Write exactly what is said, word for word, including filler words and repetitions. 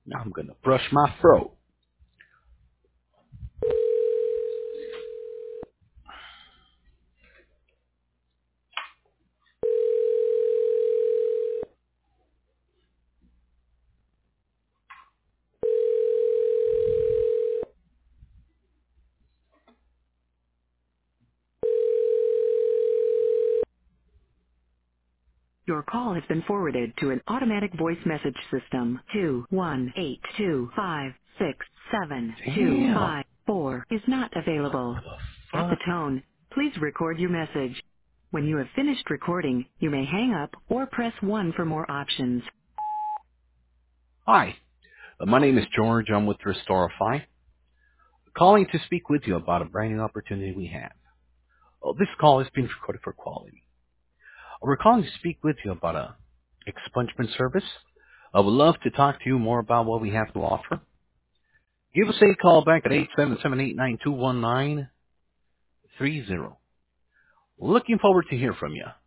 Now I'm going to brush my throat. Your call has been forwarded to an automatic voice message system. Two one eight two five six seven two Damn. five four is not available. At the Fuck. tone, please record your message. When you have finished recording, you may hang up or press one for more options. Hi. Uh, my name is George. I'm with Restorify. Calling to speak with you about a brand new opportunity we have. Uh, this call is being recorded for quality. Uh, we're calling to speak with you about a expungement service. I would love to talk to you more about what we have to offer. Give us a call back at eight seven seven, eight nine two, one nine three zero. Looking forward to hear from you.